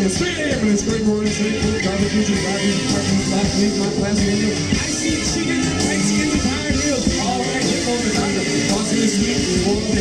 It's great morning, straight food, garbage, kitchen, garbage, parking, black, leave my class window. I see chicken, white skins, and tired heels. All right, hip on the doctor. Bossy is sweet,